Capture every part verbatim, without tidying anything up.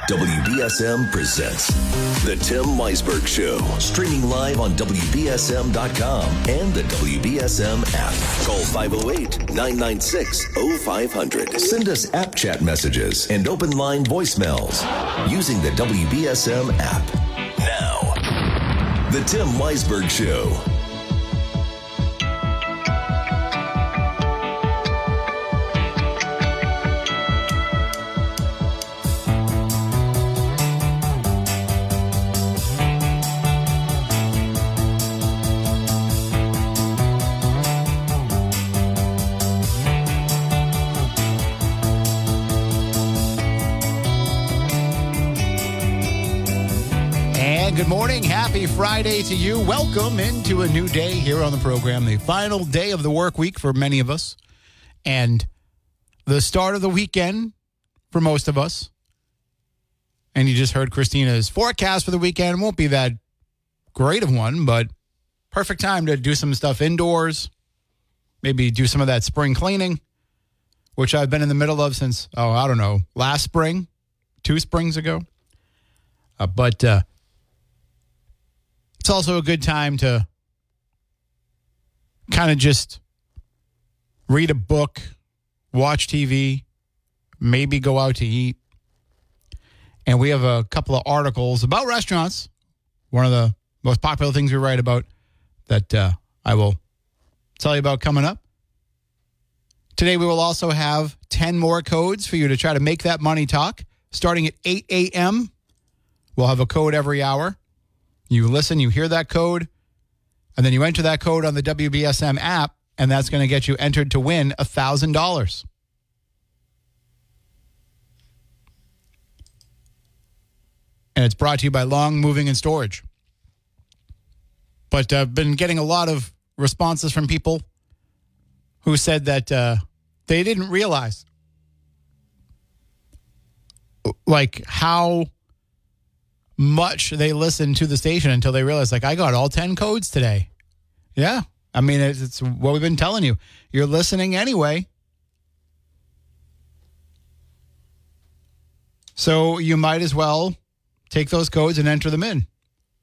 W B S M presents The Tim Weisberg Show. Streaming live on W B S M dot com and the W B S M app. Call five oh eight, nine nine six, oh five hundred. Send us app chat messages and open line voicemails using the W B S M app. Now, The Tim Weisberg Show. Good morning. Happy Friday to you. Welcome into a new day here on the program. The final day of the work week for many of us. And the start of the weekend for most of us. And you just heard Christina's forecast for the weekend. It won't be that great of one, but perfect time to do some stuff indoors. Maybe do some of that spring cleaning, which I've been in the middle of since, oh, I don't know, last spring, two springs ago. Uh, but, uh, It's also a good time to kind of just read a book, watch T V, maybe go out to eat. And we have a couple of articles about restaurants, one of the most popular things we write about, that uh, I will tell you about coming up. Today we will also have ten more codes for you to try to make that money talk. Starting at eight a.m., we'll have a code every hour. You listen, you hear that code, and then you enter that code on the W B S M app, and that's going to get you entered to win one thousand dollars. And it's brought to you by Long Moving and Storage. But I've been getting a lot of responses from people who said that uh, they didn't realize like how much they listened to the station until they realized, like, I got all ten codes today. Yeah. I mean, it's, it's what we've been telling you. You're listening anyway. So you might as well take those codes and enter them in.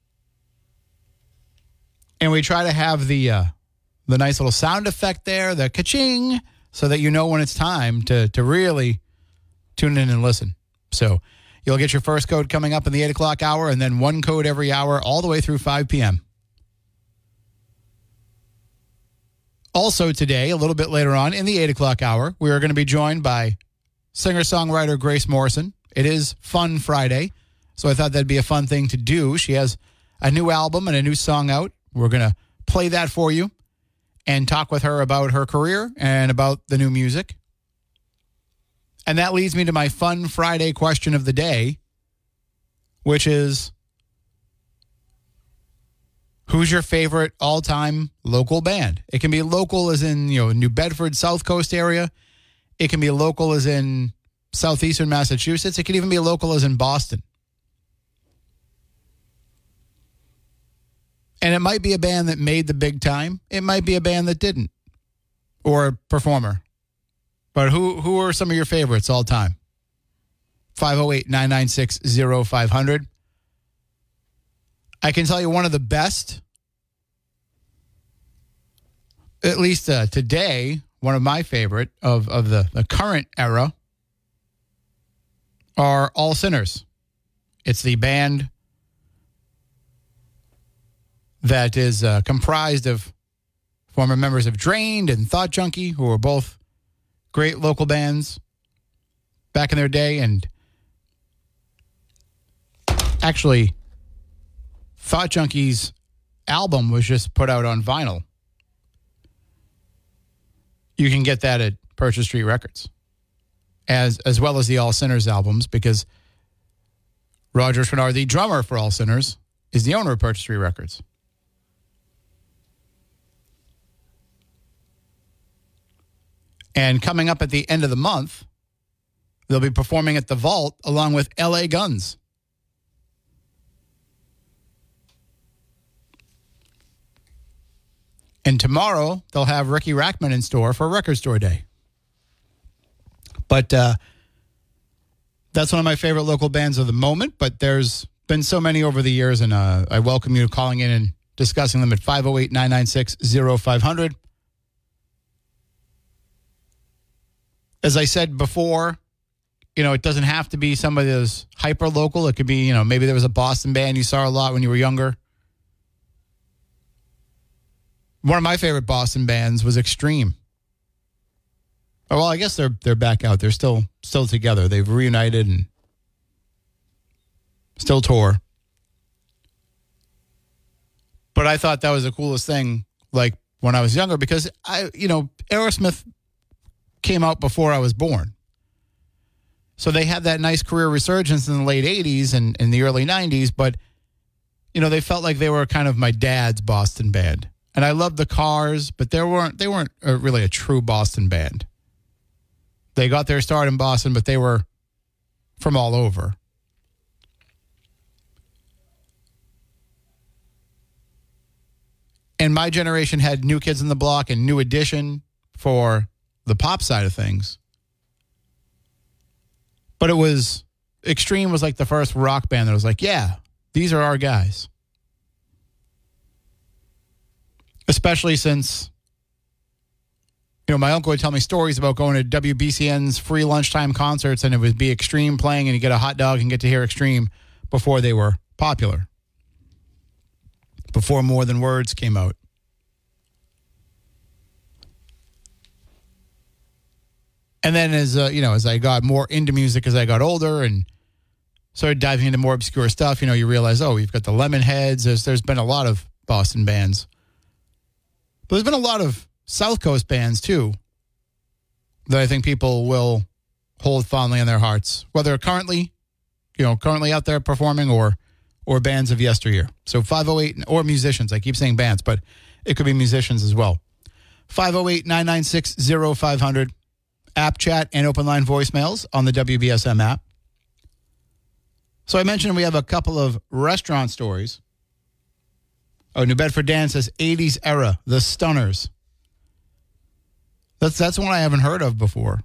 And we try to have the uh, the nice little sound effect there, the ka-ching, so that you know when it's time to, to really tune in and listen. So you'll get your first code coming up in the eight o'clock hour, and then one code every hour all the way through five p.m. Also today, a little bit later on in the eight o'clock hour, we are going to be joined by singer-songwriter Grace Morrison. It is Fun Friday, so I thought that'd be a fun thing to do. She has a new album and a new song out. We're going to play that for you and talk with her about her career and about the new music. And that leads me to my Fun Friday question of the day, which is, who's your favorite all-time local band? It can be local as in, you know, New Bedford, South Coast area. It can be local as in southeastern Massachusetts. It can even be local as in Boston. And it might be a band that made the big time. It might be a band that didn't, or a performer. But who who are some of your favorites all time? five oh eight, nine nine six, oh five hundred. I can tell you one of the best, at least uh, today, one of my favorite of, of the, the current era are All Sinners. It's the band that is uh, comprised of former members of Drained and Thought Junkie, who were both great local bands back in their day. And actually, Thought Junkie's album was just put out on vinyl. You can get that at Purchase Street Records, as as well as the All Sinners albums, because Roger Schwinnar, the drummer for All Sinners, is the owner of Purchase Street Records. And coming up at the end of the month, they'll be performing at the Vault along with L A Guns. And tomorrow, they'll have Ricky Rackman in store for Record Store Day. But uh, That's one of my favorite local bands of the moment, but there's been so many over the years, and uh, I welcome you calling in and discussing them at five oh eight, nine nine six, oh five hundred. As I said before, you know, it doesn't have to be somebody that's hyper local. It could be, you know, maybe there was a Boston band you saw a lot when you were younger. One of my favorite Boston bands was Extreme. Oh, well, I guess they're they're back out. They're still still together. They've reunited and still tour. But I thought that was the coolest thing, like when I was younger, because I, you know, Aerosmith came out before I was born. So they had that nice career resurgence in the late eighties and in the early nineties, but, you know, they felt like they were kind of my dad's Boston band. And I loved the Cars, but they weren't, they weren't a, really a true Boston band. They got their start in Boston, but they were from all over. And my generation had New Kids on the Block and New Edition for the pop side of things. But it was, Extreme was like the first rock band that was like, yeah, these are our guys. Especially since, you know, my uncle would tell me stories about going to W B C N's free lunchtime concerts, and it would be Extreme playing, and you get a hot dog and get to hear Extreme before they were popular. Before More Than Words came out. And then as, uh, you know, as I got more into music as I got older and started diving into more obscure stuff, you know, you realize, oh, we've got the Lemonheads. There's, there's been a lot of Boston bands. But there's been a lot of South Coast bands, too, that I think people will hold fondly in their hearts, whether currently, you know, currently out there performing or or bands of yesteryear. So five oh eight, or musicians. I keep saying bands, but it could be musicians as well. five oh eight, nine nine six, oh five hundred. App chat and open line voicemails on the W B S M app. So I mentioned we have a couple of restaurant stories. Oh, New Bedford Dan says eighties era, the Stunners. That's that's one I haven't heard of before.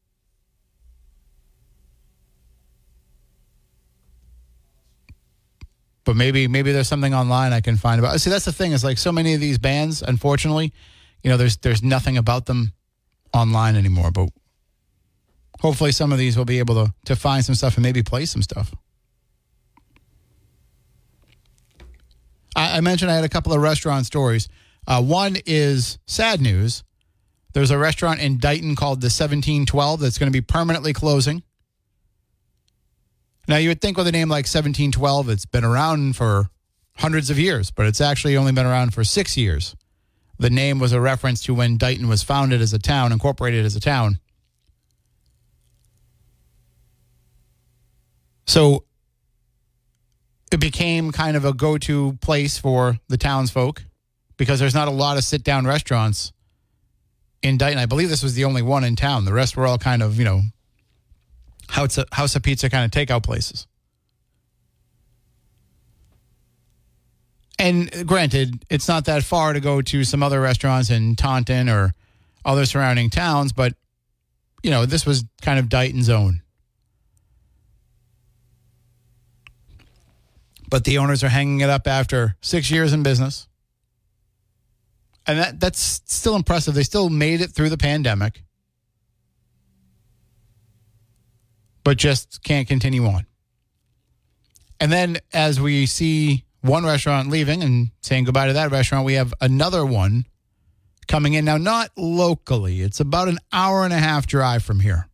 But maybe maybe there's something online I can find about. See, that's the thing, is like so many of these bands, unfortunately, you know, there's there's nothing about them online anymore. But hopefully some of these will be able to, to find some stuff and maybe play some stuff. I, I mentioned I had a couple of restaurant stories. Uh, one is sad news. There's a restaurant in Dighton called the seventeen twelve that's going to be permanently closing. Now, you would think with a name like seventeen twelve, it's been around for hundreds of years, but it's actually only been around for six years. The name was a reference to when Dighton was founded as a town, incorporated as a town. So it became kind of a go-to place for the townsfolk because there's not a lot of sit-down restaurants in Dighton. I believe this was the only one in town. The rest were all kind of, you know, house of, house of pizza kind of takeout places. And granted, it's not that far to go to some other restaurants in Taunton or other surrounding towns, but, you know, this was kind of Dighton's own. But the owners are hanging it up after six years in business. And that that's still impressive. They still made it through the pandemic, but just can't continue on. And then as we see one restaurant leaving and saying goodbye to that restaurant, we have another one coming in. Now, not locally. It's about an hour and a half drive from here.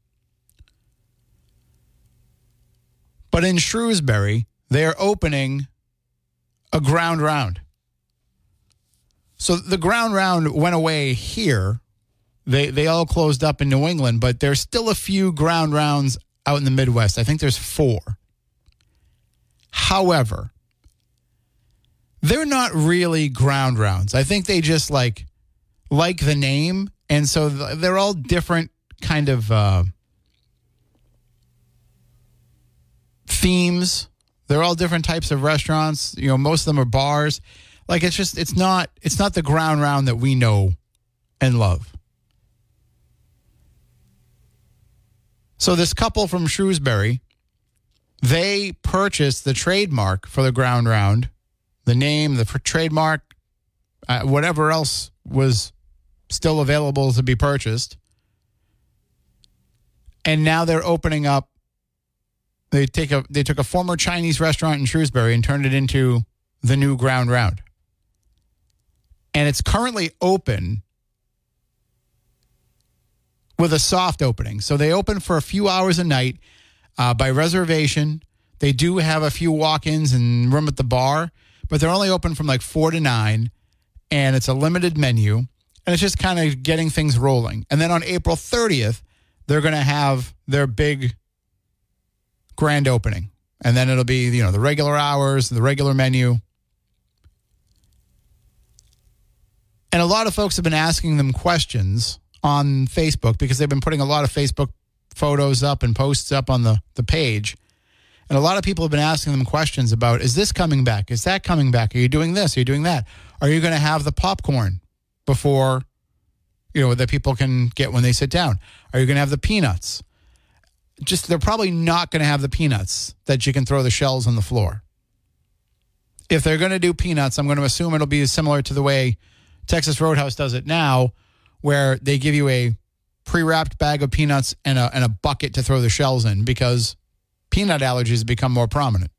But in Shrewsbury, they are opening a ground round. So the ground round went away here. They they all closed up in New England, but there's still a few ground rounds out in the Midwest. I think there's four. However, they're not really ground rounds. I think they just like like the name, and so they're all different kind of uh, themes. They're all different types of restaurants. You know, most of them are bars. Like it's just it's not it's not the ground round that we know and love. So this couple from Shrewsbury they purchased the trademark for the ground round, the name, the trademark, uh, whatever else was still available to be purchased. And now they're opening up. They take a they took a former Chinese restaurant in Shrewsbury and turned it into the new ground round. And it's currently open with a soft opening. So they open for a few hours a night uh, by reservation. They do have a few walk-ins and room at the bar, but they're only open from like four to nine, and it's a limited menu, and it's just kind of getting things rolling. And then on April thirtieth, they're going to have their big grand opening, and then it'll be, you know, the regular hours, the regular menu. And a lot of folks have been asking them questions on Facebook because they've been putting a lot of Facebook photos up and posts up on the, the page. And a lot of people have been asking them questions about, is this coming back? Is that coming back? Are you doing this? Are you doing that? Are you going to have the popcorn before, you know, that people can get when they sit down? Are you going to have the peanuts? Just, they're probably not going to have the peanuts that you can throw the shells on the floor. If they're going to do peanuts, I'm going to assume it'll be similar to the way Texas Roadhouse does it now, where they give you a pre-wrapped bag of peanuts and a, and a bucket to throw the shells in, because peanut allergies become more prominent.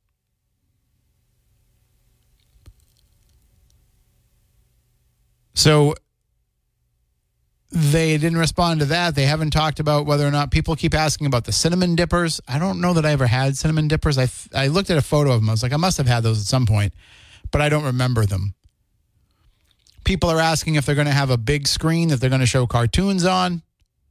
So they didn't respond to that. They haven't talked about whether or not people keep asking about the cinnamon dippers. I don't know that I ever had cinnamon dippers. I, I looked at a photo of them. I was like, I must have had those at some point, but I don't remember them. People are asking if they're going to have a big screen that they're going to show cartoons on.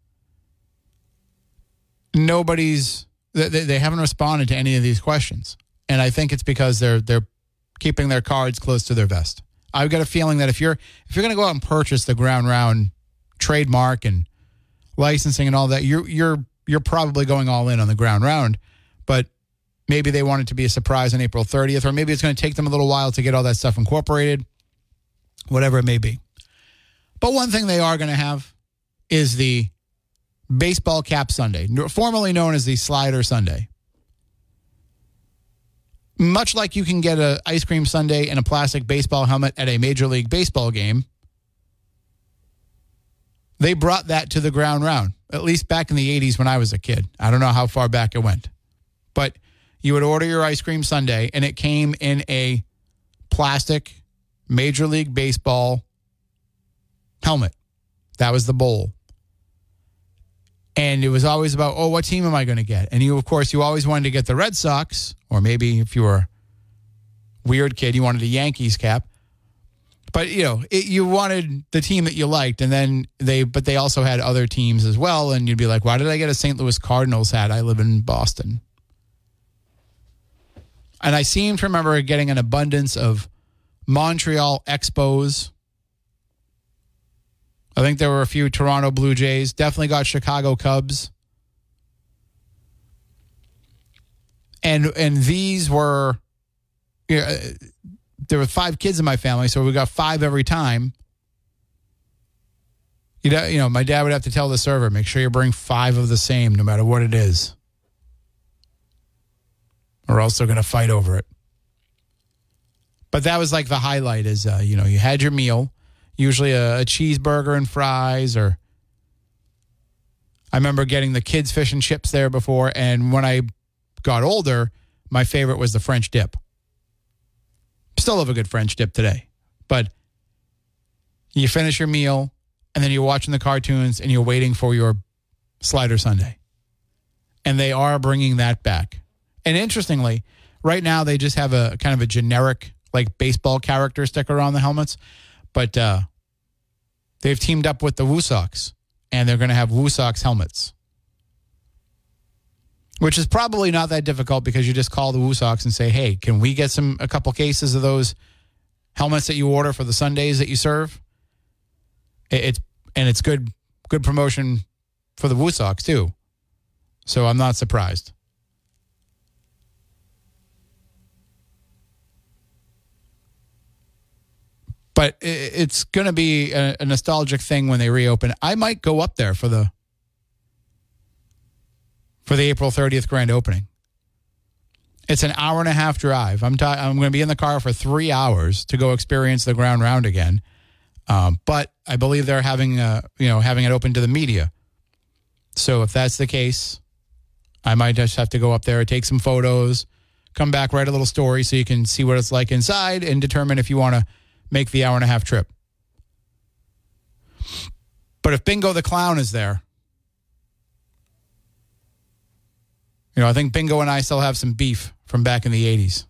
Nobody's, they, they haven't responded to any of these questions. And I think it's because they're they're keeping their cards close to their vest. I've got a feeling that if you're if you're going to go out and purchase the ground round trademark and licensing and all that, you're you're you're probably going all in on the ground round. But maybe they want it to be a surprise on April thirtieth, or maybe it's going to take them a little while to get all that stuff incorporated. Whatever it may be. But one thing they are going to have is the Baseball Cap Sundae, formerly known as the Slider Sundae. Much like you can get an ice cream sundae and a plastic baseball helmet at a Major League Baseball game, they brought that to the ground round, at least back in the eighties when I was a kid. I don't know how far back it went. But you would order your ice cream sundae, and it came in a plastic Major League Baseball helmet. That was the bowl. And it was always about, oh, what team am I going to get? And you, of course, you always wanted to get the Red Sox, or maybe if you were a weird kid, you wanted a Yankees cap. But, you know, it, you wanted the team that you liked, and then they, but they also had other teams as well. And you'd be like, why did I get a Saint Louis Cardinals hat? I live in Boston. And I seem to remember getting an abundance of Montreal Expos. I think there were a few Toronto Blue Jays. Definitely got Chicago Cubs. And and these were, you know, there were five kids in my family, so we got five every time. You know, you know, my dad would have to tell the server, make sure you bring five of the same, no matter what it is, or else they're going to fight over it. But that was like the highlight is, uh, you know, you had your meal, usually a, a cheeseburger and fries, or I remember getting the kids' fish and chips there before. And when I got older, my favorite was the French dip. Still love a good French dip today. But you finish your meal, and then you're watching the cartoons, and you're waiting for your Slider Sundae. And they are bringing that back. And interestingly, right now they just have a kind of a generic, like, baseball character sticker on the helmets. But uh, they've teamed up with the Woo Sox, and they're going to have Woo Sox helmets. Which is probably not that difficult, because you just call the Woo Sox and say, hey, can we get some a couple cases of those helmets that you order for the Sundays that you serve? It's and it's good good promotion for the Woo Sox too. So I'm not surprised. But it's going to be a, a nostalgic thing when they reopen. I might go up there for the for the April thirtieth grand opening. It's an hour and a half drive. I'm ta- I'm going to be in the car for three hours to go experience the ground round again. Um, but I believe they're having uh, you know having it open to the media. So if that's the case, I might just have to go up there, take some photos, come back, write a little story so you can see what it's like inside and determine if you want to make the hour and a half trip. But if Bingo the Clown is there, you know, I think Bingo and I still have some beef from back in the eighties.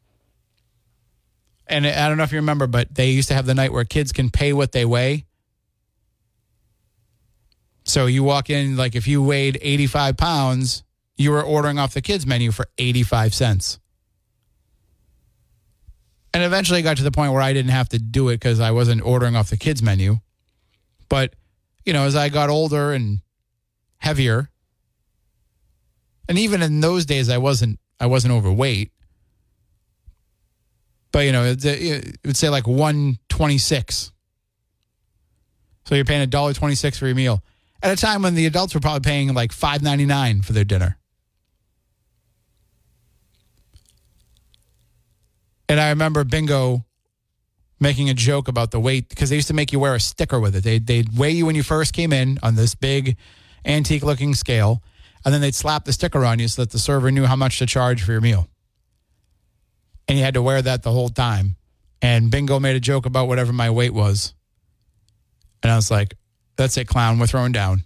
And I don't know if you remember, but they used to have the night where kids can pay what they weigh. So you walk in, like if you weighed eighty-five pounds, you were ordering off the kids' menu for eighty-five cents. And eventually it got to the point where I didn't have to do it because I wasn't ordering off the kids' menu. But, you know, as I got older and heavier, and even in those days I wasn't I wasn't overweight. But, you know, it would say like one twenty-six. So you're paying one dollar twenty-six for your meal. At a time when the adults were probably paying like five ninety-nine for their dinner. And I remember Bingo making a joke about the weight because they used to make you wear a sticker with it. They'd, they'd weigh you when you first came in on this big antique-looking scale, and then they'd slap the sticker on you so that the server knew how much to charge for your meal. And you had to wear that the whole time. And Bingo made a joke about whatever my weight was. And I was like, that's it, clown. We're throwing down.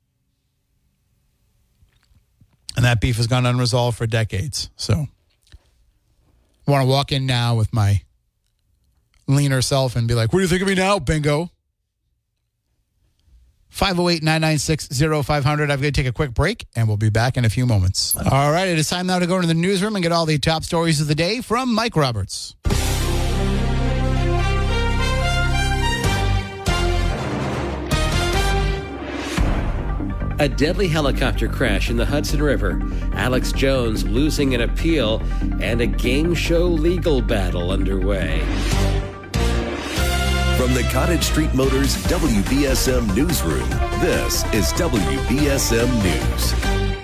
And that beef has gone unresolved for decades. So I want to walk in now with my leaner self and be like, what do you think of me now, Bingo? five oh eight, nine nine six, oh five hundred. I'm going to take a quick break, and we'll be back in a few moments. All right, it is time now to go into the newsroom and get all the top stories of the day from Mike Roberts. A deadly helicopter crash in the Hudson River, Alex Jones losing an appeal, and a game show legal battle underway. From the Cottage Street Motors W B S M Newsroom, this is W B S M News.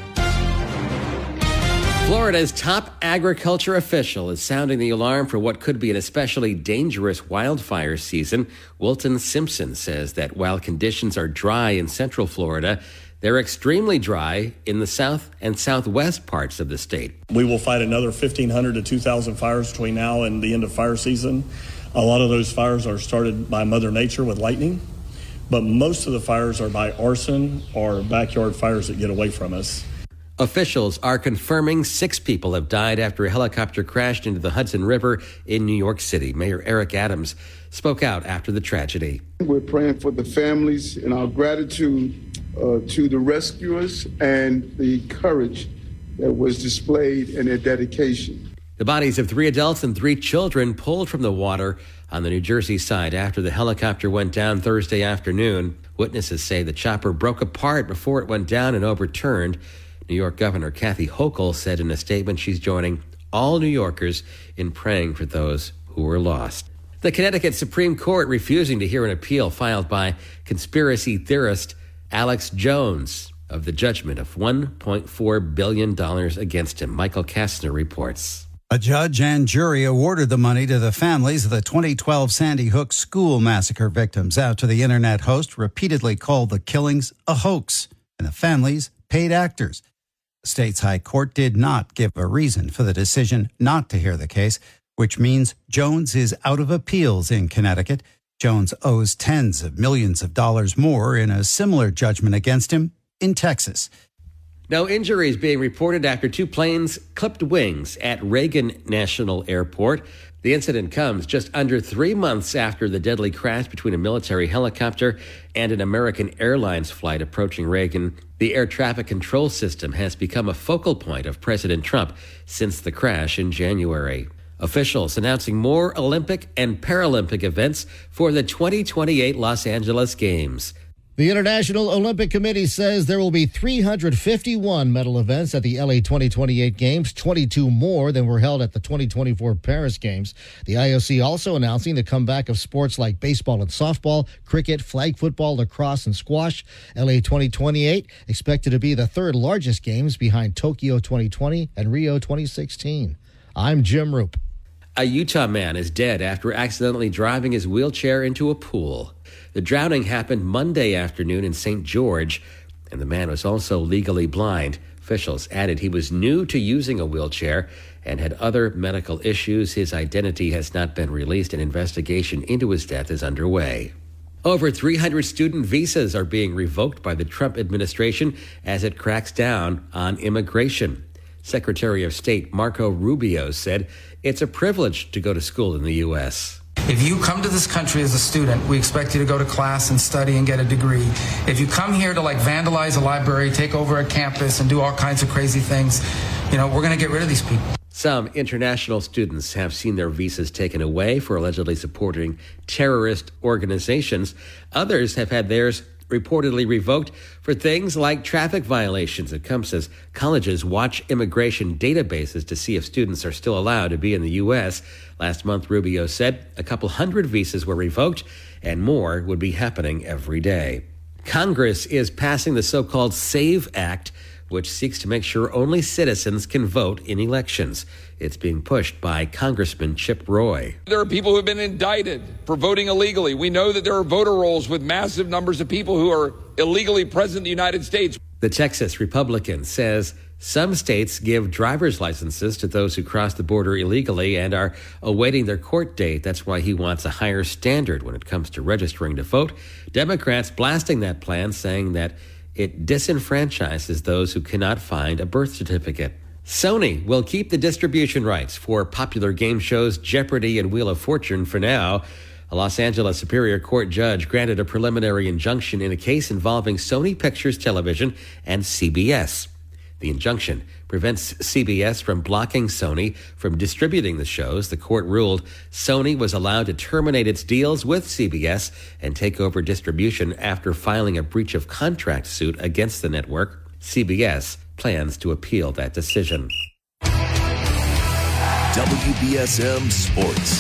Florida's top agriculture official is sounding the alarm for what could be an especially dangerous wildfire season. Wilton Simpson says that while conditions are dry in central Florida, they're extremely dry in the south and southwest parts of the state. We will fight another fifteen hundred to two thousand fires between now and the end of fire season. A lot of those fires are started by Mother Nature with lightning, but most of the fires are by arson or backyard fires that get away from us. Officials are confirming six people have died after a helicopter crashed into the Hudson River in New York City. Mayor Eric Adams spoke out after the tragedy. We're praying for the families and our gratitude uh, to the rescuers and the courage that was displayed in their dedication. The bodies of three adults and three children pulled from the water on the New Jersey side after the helicopter went down Thursday afternoon. Witnesses say the chopper broke apart before it went down and overturned. New York Governor Kathy Hochul said in a statement she's joining all New Yorkers in praying for those who were lost. The Connecticut Supreme Court refusing to hear an appeal filed by conspiracy theorist Alex Jones of the judgment of one point four billion dollars against him. Michael Kastner reports. A judge and jury awarded the money to the families of the twenty twelve Sandy Hook school massacre victims after the internet host repeatedly called the killings a hoax and the families paid actors. The state's high court did not give a reason for the decision not to hear the case, which means Jones is out of appeals in Connecticut. Jones owes tens of millions of dollars more in a similar judgment against him in Texas. No injuries being reported after two planes clipped wings at Reagan National Airport. The incident comes just under three months after the deadly crash between a military helicopter and an American Airlines flight approaching Reagan. The air traffic control system has become a focal point of President Trump since the crash in January. Officials announcing more Olympic and Paralympic events for the twenty twenty-eight Los Angeles Games. The International Olympic Committee says there will be three hundred fifty-one medal events at the L A twenty twenty-eight Games, twenty-two more than were held at the twenty twenty-four Paris Games. The I O C also announcing the comeback of sports like baseball and softball, cricket, flag football, lacrosse, and squash. L A twenty twenty-eight expected to be the third largest games behind Tokyo twenty twenty and Rio twenty sixteen. I'm Jim Roop. A Utah man is dead after accidentally driving his wheelchair into a pool. The drowning happened Monday afternoon in Saint George, and the man was also legally blind. Officials added he was new to using a wheelchair and had other medical issues. His identity has not been released. An investigation into his death is underway. Over three hundred student visas are being revoked by the Trump administration as it cracks down on immigration. Secretary of State Marco Rubio said it's a privilege to go to school in the U S If you come to this country as a student, we expect you to go to class and study and get a degree. If you come here to like vandalize a library, take over a campus, and do all kinds of crazy things, you know, we're going to get rid of these people. Some international students have seen their visas taken away for allegedly supporting terrorist organizations. Others have had theirs reportedly revoked for things like traffic violations. It comes as colleges watch immigration databases to see if students are still allowed to be in the U S. Last month, Rubio said a couple hundred visas were revoked and more would be happening every day. Congress is passing the so-called SAVE Act, which seeks to make sure only citizens can vote in elections. It's being pushed by Congressman Chip Roy. There are people who have been indicted for voting illegally. We know that there are voter rolls with massive numbers of people who are illegally present in the United States. The Texas Republican says some states give driver's licenses to those who cross the border illegally and are awaiting their court date. That's why he wants a higher standard when it comes to registering to vote. Democrats blasting that plan, saying that it disenfranchises those who cannot find a birth certificate. Sony will keep the distribution rights for popular game shows Jeopardy and Wheel of Fortune for now. A Los Angeles Superior Court judge granted a preliminary injunction in a case involving Sony Pictures Television and C B S. The injunction prevents C B S from blocking Sony from distributing the shows. The court ruled Sony was allowed to terminate its deals with C B S and take over distribution after filing a breach of contract suit against the network. C B S plans to appeal that decision. W B S M Sports.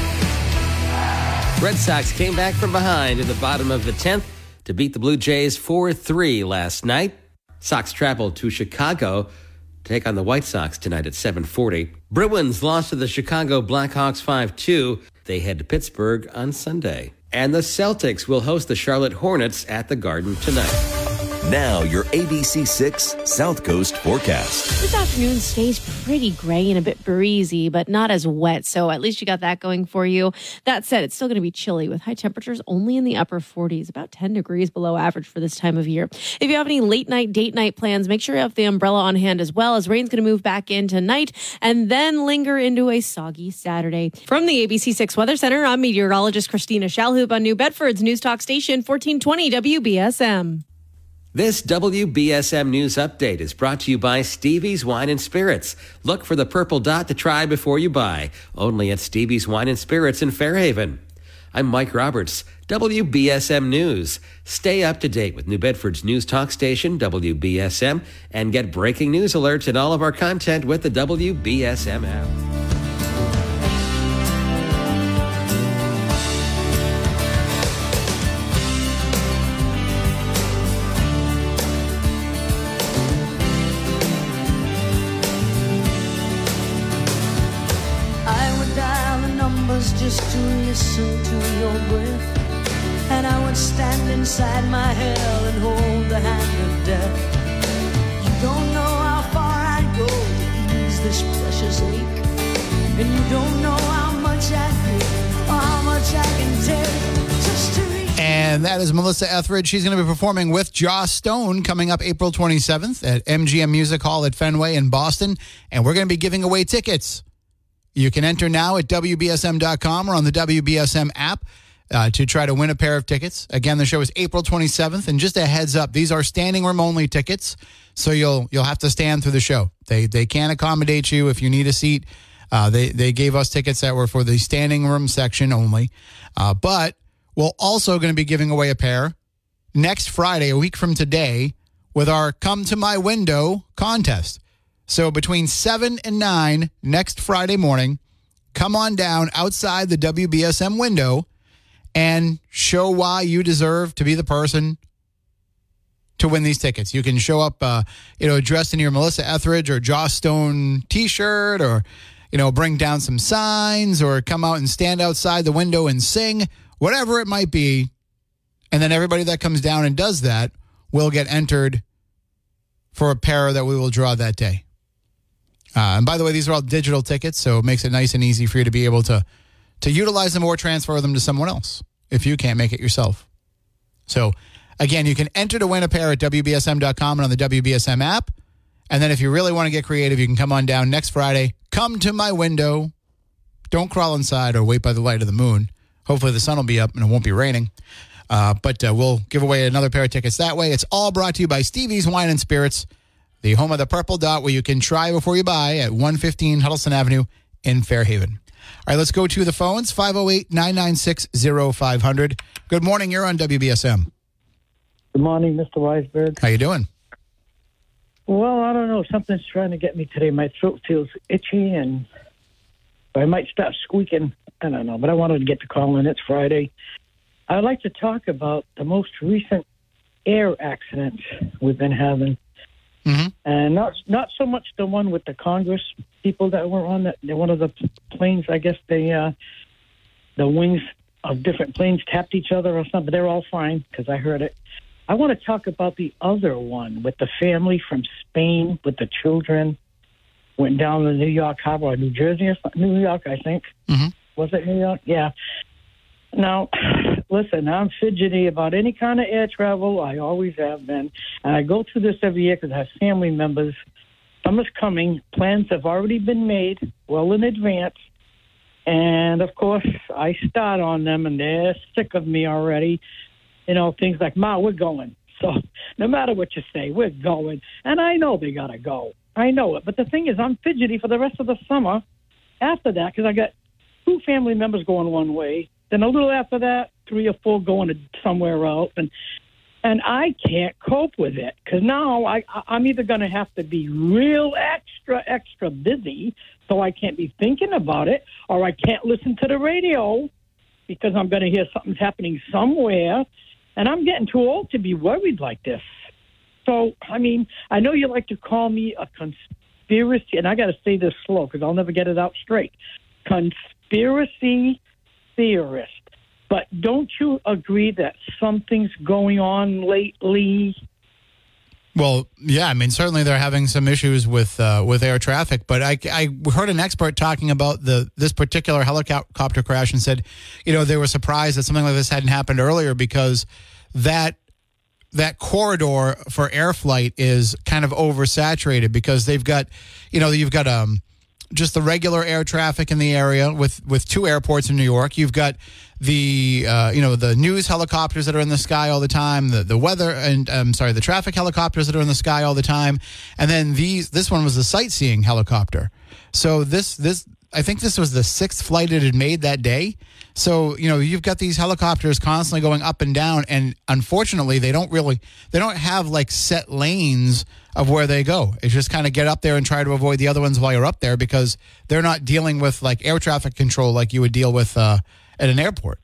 Red Sox came back from behind in the bottom of the tenth to beat the Blue Jays four three last night. Sox traveled to Chicago to take on the White Sox tonight at seven forty. Bruins lost to the Chicago Blackhawks five two. They head to Pittsburgh on Sunday. And the Celtics will host the Charlotte Hornets at the Garden tonight. Now, your A B C six South Coast forecast. This afternoon stays pretty gray and a bit breezy, but not as wet, so at least you got that going for you. That said, it's still going to be chilly with high temperatures only in the upper forties, about ten degrees below average for this time of year. If you have any late night, date night plans, make sure you have the umbrella on hand as well, as rain's going to move back in tonight and then linger into a soggy Saturday. From the A B C six Weather Center, I'm meteorologist Christina Shalhoub on New Bedford's News Talk Station, fourteen twenty W B S M. This W B S M News Update is brought to you by Stevie's Wine and Spirits. Look for the purple dot to try before you buy. Only at Stevie's Wine and Spirits in Fairhaven. I'm Mike Roberts, W B S M News. Stay up to date with New Bedford's News Talk Station, W B S M, and get breaking news alerts and all of our content with the W B S M app. Just to listen to your breath, and I would stand inside my hell and hold the hand of death. You don't know how far I'd go to ease this precious ache, and you don't know how much I give or how much I can take just to reach. And that is Melissa Etheridge. She's going to be performing with Joss Stone coming up April twenty-seventh at M G M Music Hall at Fenway in Boston, and we're going to be giving away tickets. You can enter now at W B S M dot com or on the W B S M app uh, to try to win a pair of tickets. Again, the show is April twenty-seventh, and just a heads up, these are standing room only tickets, so you'll you'll have to stand through the show. They they can't accommodate you if you need a seat. Uh, they they gave us tickets that were for the standing room section only, uh, but we're also going to be giving away a pair next Friday, a week from today, with our Come to My Window contest. So between seven and nine next Friday morning, come on down outside the W B S M window and show why you deserve to be the person to win these tickets. You can show up, uh, you know, dressed in your Melissa Etheridge or Joss Stone T-shirt, or, you know, bring down some signs, or come out and stand outside the window and sing, whatever it might be. And then everybody that comes down and does that will get entered for a pair that we will draw that day. Uh, and by the way, these are all digital tickets, so it makes it nice and easy for you to be able to to utilize them or transfer them to someone else if you can't make it yourself. So, again, you can enter to win a pair at W B S M dot com and on the W B S M app. And then if you really want to get creative, you can come on down next Friday. Come to my window. Don't crawl inside or wait by the light of the moon. Hopefully the sun will be up and it won't be raining. Uh, but uh, we'll give away another pair of tickets that way. It's all brought to you by Stevie's Wine and Spirits, the home of the Purple Dot, where you can try before you buy at one fifteen Huddleston Avenue in Fairhaven. All right, let's go to the phones. five oh eight, nine nine six, oh five hundred. Good morning. You're on W B S M. Good morning, Mister Weisberg. How you doing? Well, I don't know. Something's trying to get me today. My throat feels itchy, and I might start squeaking. I don't know, but I wanted to get the call in. It's Friday. I'd like to talk about the most recent air accidents we've been having. Mm-hmm. And not not so much the one with the Congress people that were on that. One of the planes, I guess they, uh, the wings of different planes tapped each other or something. They're all fine because I heard it. I want to talk about the other one with the family from Spain with the children. Went down to New York Harbor, or New Jersey, or something. New York, I think. Mm-hmm. Was it New York? Yeah. Now, listen, I'm fidgety about any kind of air travel. I always have been. And I go through this every year because I have family members. Summer's coming. Plans have already been made well in advance. And, of course, I start on them, and they're sick of me already. You know, things like, Ma, we're going. So no matter what you say, we're going. And I know they got to go. I know it. But the thing is, I'm fidgety for the rest of the summer after that because I got two family members going one way. Then a little after that, three or four going to somewhere else. And and I can't cope with it because now I, I'm either going to have to be real extra, extra busy so I can't be thinking about it, or I can't listen to the radio because I'm going to hear something's happening somewhere. And I'm getting too old to be worried like this. So, I mean, I know you like to call me a conspiracy, and I got to say this slow because I'll never get it out straight. Conspiracy theorist. But don't you agree that something's going on lately? Well, yeah, I mean, certainly they're having some issues with uh, with air traffic, but I, I heard an expert talking about the this particular helicopter crash and said, you know, they were surprised that something like this hadn't happened earlier because that that corridor for air flight is kind of oversaturated because they've got, you know, you've got um just the regular air traffic in the area with, with two airports in New York. You've got the, uh, you know, the news helicopters that are in the sky all the time, the, the weather, and I'm sorry, the traffic helicopters that are in the sky all the time. And then these, this one was the sightseeing helicopter. So this, this, I think this was the sixth flight it had made that day. So, you know, you've got these helicopters constantly going up and down, and unfortunately, they don't really, they don't have like set lanes of where they go. It's just kind of get up there and try to avoid the other ones while you're up there because they're not dealing with like air traffic control like you would deal with uh, at an airport.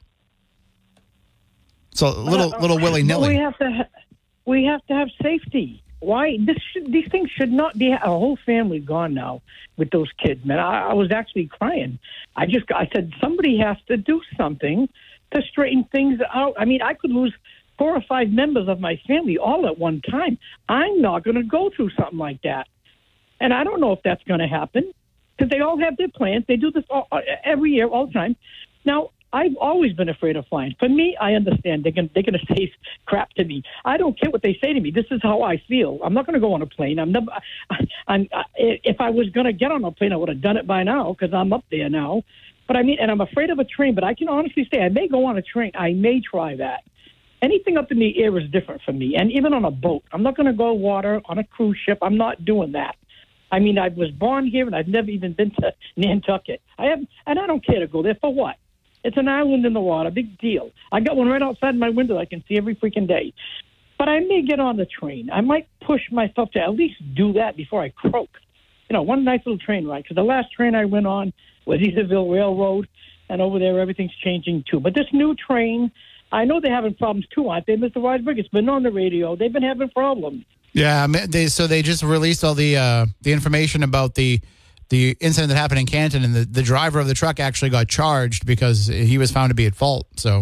So a little, uh, little willy-nilly. We have to, ha- we have to have safety. Why this should, these things should not be a whole family gone now with those kids, man. I, I was actually crying. I just I said somebody has to do something to straighten things out. I mean, I could lose four or five members of my family all at one time. I'm not going to go through something like that, and I don't know if that's going to happen because they all have their plans. They do this all, every year, all the time. Now, I've always been afraid of flying. For me, I understand they're going they're going to say crap to me. I don't care what they say to me. This is how I feel. I'm not going to go on a plane. I'm never. I, I'm. I, if I was going to get on a plane, I would have done it by now because I'm up there now. But I mean, and I'm afraid of a train. But I can honestly say I may go on a train. I may try that. Anything up in the air is different for me, and even on a boat. I'm not going to go water on a cruise ship. I'm not doing that. I mean, I was born here, and I've never even been to Nantucket. I have, and I don't care to go there for what. It's an island in the water. Big deal. I got one right outside my window I can see every freaking day. But I may get on the train. I might push myself to at least do that before I croak. You know, one nice little train ride. Because the last train I went on was Easterville Railroad, and over there everything's changing too. But this new train, I know they're having problems too, aren't they, Mister Weisberg? It's been on the radio. They've been having problems. Yeah, they, so they just released all the uh, the information about the the incident that happened in Canton, and the, the driver of the truck actually got charged because he was found to be at fault. So,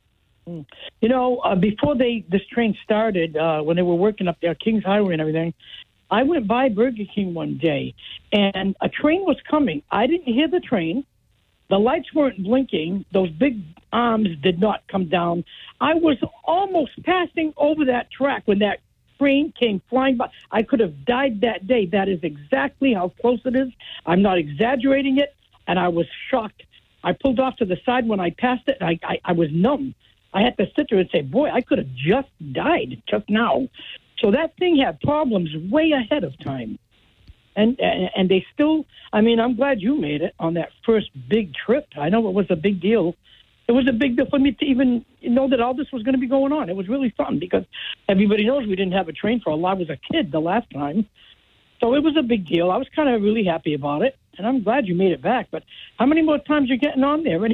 you know, uh, before they this train started, uh, when they were working up there, Kings Highway and everything, I went by Burger King one day, and a train was coming. I didn't hear the train. The lights weren't blinking. Those big arms did not come down. I was almost passing over that track when that train came flying by. I could have died that day. That is exactly how close it is. I'm not exaggerating it, and I was shocked. I pulled off to the side when I passed it. I, I, I was numb. I had to sit there and say, boy, I could have just died just now. So that thing had problems way ahead of time. And, and and they still, I mean, I'm glad you made it on that first big trip. I know it was a big deal. It was a big deal for me to even know that all this was going to be going on. It was really fun because everybody knows we didn't have a train for a while. I was a kid the last time. So it was a big deal. I was kind of really happy about it. And I'm glad you made it back. But how many more times are you getting on there?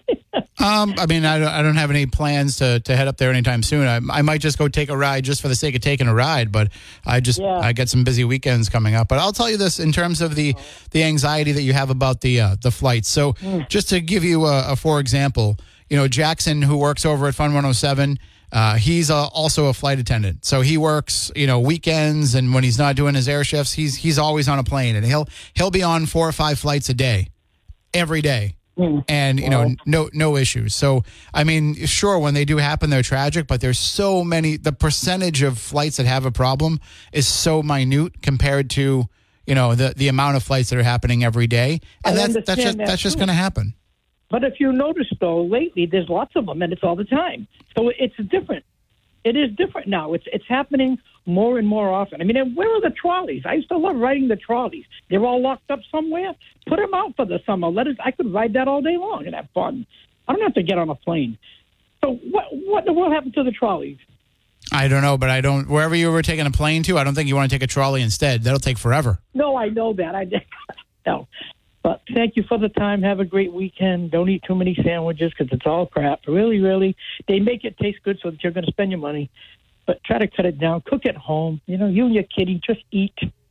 um, I mean, I don't, I don't have any plans to, to head up there anytime soon. I, I might just go take a ride just for the sake of taking a ride. But I just Yeah. I get some busy weekends coming up. But I'll tell you this in terms of the the anxiety that you have about the uh, the flights. So just to give you a, a for example, you know, Jackson, who works over at Fun one oh seven. Uh, he's uh, also a flight attendant, so he works, you know, weekends, and when he's not doing his air shifts, he's he's always on a plane, and he'll he'll be on four or five flights a day, every day, Mm. and you know, no no issues. So I mean, sure, when they do happen, they're tragic, but there's so many. The percentage of flights that have a problem is so minute compared to, you know, the the amount of flights that are happening every day, and I that's that's understand just that that's just too. going to happen. But if you notice, though, lately there's lots of them, and it's all the time. So it's different. It is different now. It's it's happening more and more often. I mean, and where are the trolleys? I used to love riding the trolleys. They're all locked up somewhere. Put them out for the summer. Let us. I could ride that all day long and have fun. I don't have to get on a plane. So what what in the world happened to the trolleys? I don't know, but I don't. Wherever you were taking a plane to, I don't think you want to take a trolley instead. That'll take forever. No, I know that. I no. But thank you for the time. Have a great weekend. Don't eat too many sandwiches because it's all crap. Really, really. They make it taste good so that you're going to spend your money. But try to cut it down. Cook at home. You know, you and your kitty, just eat.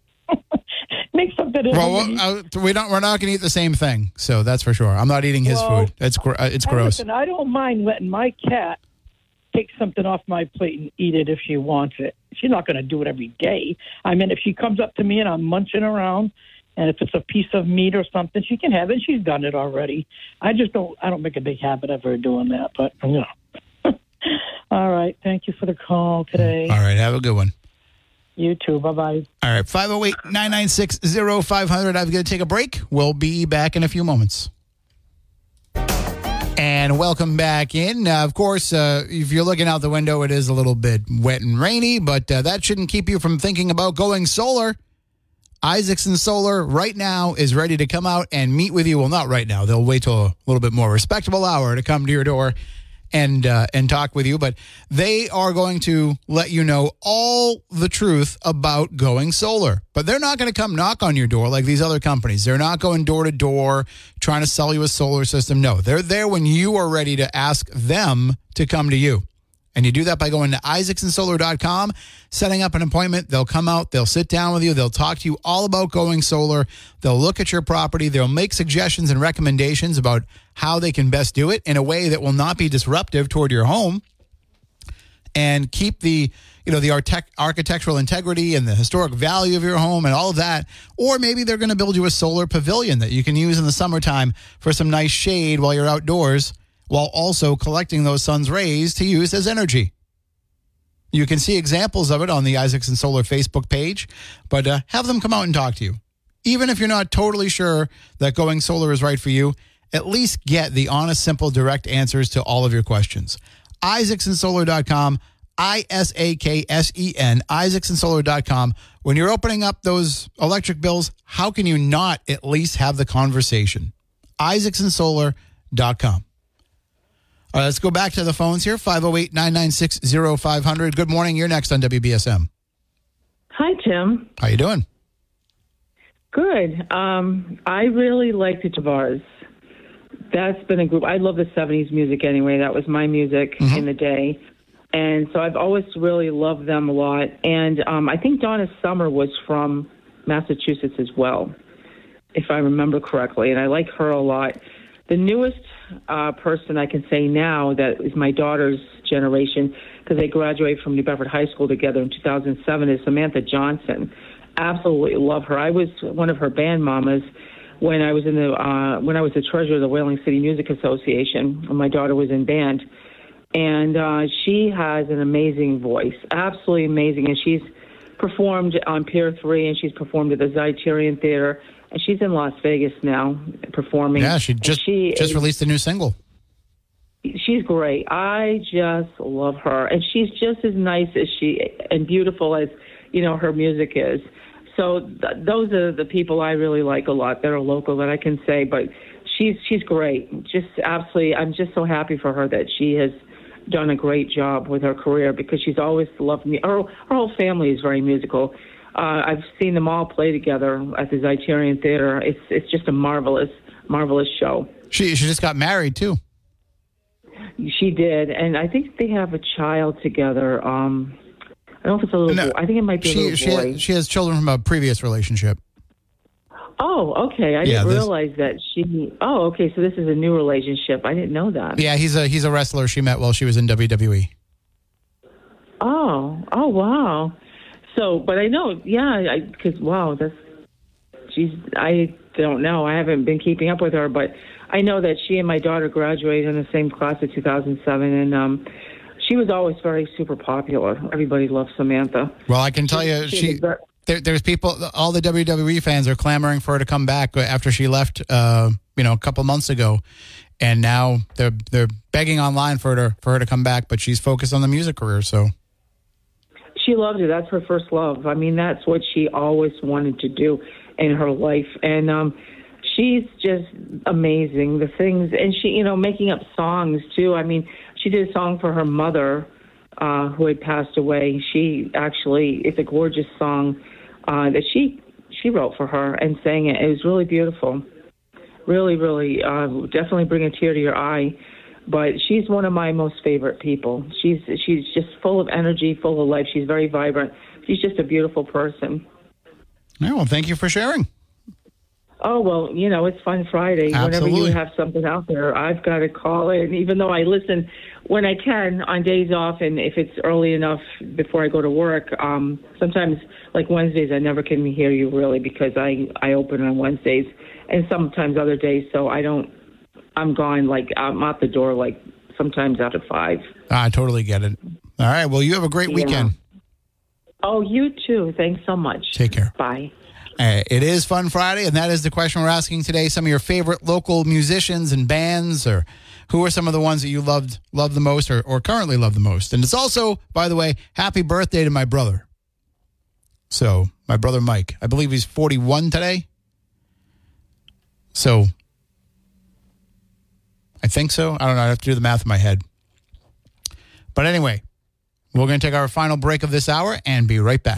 Make something. Well, uh, we don't. We're not going to eat the same thing, so that's for sure. I'm not eating his Well, food. It's gr- uh, it's Hey, gross. Listen, I don't mind letting my cat take something off my plate and eat it if she wants it. She's not going to do it every day. I mean, if she comes up to me and I'm munching around, and if it's a piece of meat or something, she can have it. She's done it already. I just don't. I don't make a big habit of her doing that. But you know. All right. Thank you for the call today. All right. Have a good one. You too. Bye bye. All right. five oh eight, nine nine six, oh five hundred. I'm going to take a break. We'll be back in a few moments. And welcome back in. Uh, of course, uh, if you're looking out the window, it is a little bit wet and rainy, but uh, that shouldn't keep you from thinking about going solar. Isaacson Solar right now is ready to come out and meet with you. Well, not right now. They'll wait till a little bit more respectable hour to come to your door and uh, and talk with you. But they are going to let you know all the truth about going solar. But they're not going to come knock on your door like these other companies. They're not going door to door trying to sell you a solar system. No, they're there when you are ready to ask them to come to you. And you do that by going to isaacson solar dot com, setting up an appointment. They'll come out. They'll sit down with you. They'll talk to you all about going solar. They'll look at your property. They'll make suggestions and recommendations about how they can best do it in a way that will not be disruptive toward your home and keep the, you know, the artec- architectural integrity and the historic value of your home and all of that. Or maybe they're going to build you a solar pavilion that you can use in the summertime for some nice shade while you're outdoors, while also collecting those sun's rays to use as energy. You can see examples of it on the Isaacson Solar Facebook page, but uh, have them come out and talk to you. Even if you're not totally sure that going solar is right for you, at least get the honest, simple, direct answers to all of your questions. isaacson solar dot com, I S A K S E N, isaacson solar dot com. When you're opening up those electric bills, how can you not at least have the conversation? isaacson solar dot com. All right, let's go back to the phones here. five oh eight, nine nine six, oh five hundred. Good morning. You're next on W B S M. Hi, Tim. How you doing? Good. Um, I really like the Tavares. That's been a group. I love the seventies music anyway. That was my music mm-hmm. in the day. And so I've always really loved them a lot. And um, I think Donna Summer was from Massachusetts as well, if I remember correctly. And I like her a lot. The newest uh, person I can say now that is my daughter's generation, because they graduated from New Bedford High School together in two thousand seven, is Samantha Johnson. Absolutely love her. I was one of her band mamas when I was in the uh, when I was the treasurer of the Whaling City Music Association, when my daughter was in band. And uh, she has an amazing voice, absolutely amazing. And she's performed on Pier three, and she's performed at the Zeiterion Theater, and she's in Las Vegas now performing. Yeah, she just she just is, released a new single. She's great. I just love her, and she's just as nice as she and beautiful as you know her music is. So th- those are the people I really like a lot that are local that I can say. But she's she's great. Just absolutely, I'm just so happy for her that she has done a great job with her career because she's always loved me. Her, her whole family is very musical. Uh, I've seen them all play together at the Zeiterion Theater. It's it's just a marvelous, marvelous show. She she just got married too. She did, and I think they have a child together. Um, I don't know if it's a little. No, boy. I think it might be a she, little she boy. Has, she has children from a previous relationship. Oh, okay. I yeah, didn't this, realize that she. Oh, okay. So this is a new relationship. I didn't know that. Yeah, he's a he's a wrestler she met while she was in W W E. Oh, oh, wow. So, but I know, yeah, because wow, that's. She's. I don't know. I haven't been keeping up with her, but I know that she and my daughter graduated in the same class of two thousand seven, and um, she was always very super popular. Everybody loved Samantha. Well, I can tell she, you, she. she there, there's people. All the W W E fans are clamoring for her to come back after she left. Uh, you know, a couple months ago, and now they're they're begging online for her to, for her to come back. But she's focused on the music career, so. She loved it. That's her first love. I mean, that's what she always wanted to do in her life, and um, she's just amazing. The things, and she, you know, making up songs too. I mean, she did a song for her mother, uh, who had passed away. She actually, it's a gorgeous song uh, that she she wrote for her and sang it. It was really beautiful. Really, really, uh, definitely bring a tear to your eye. But she's one of my most favorite people. She's she's just full of energy, full of life. She's very vibrant. She's just a beautiful person. Yeah, well, thank you for sharing. Oh, well, you know, it's Fun Friday. Absolutely. Whenever you have something out there, I've got to call in, even though I listen when I can on days off, and if it's early enough before I go to work. Um, sometimes, like Wednesdays, I never can hear you really because I, I open on Wednesdays, and sometimes other days, so I don't, I'm gone, like, I'm out the door, like, sometimes out at five. I totally get it. All right, well, you have a great yeah. weekend. Oh, you too. Thanks so much. Take care. Bye. Uh, it is Fun Friday, and that is the question we're asking today. Some of your favorite local musicians and bands, or who are some of the ones that you loved loved the most or, or currently love the most? And it's also, by the way, happy birthday to my brother. So, my brother Mike. I believe he's forty-one today. So, I think so. I don't know. I have to do the math in my head. But anyway, we're going to take our final break of this hour and be right back.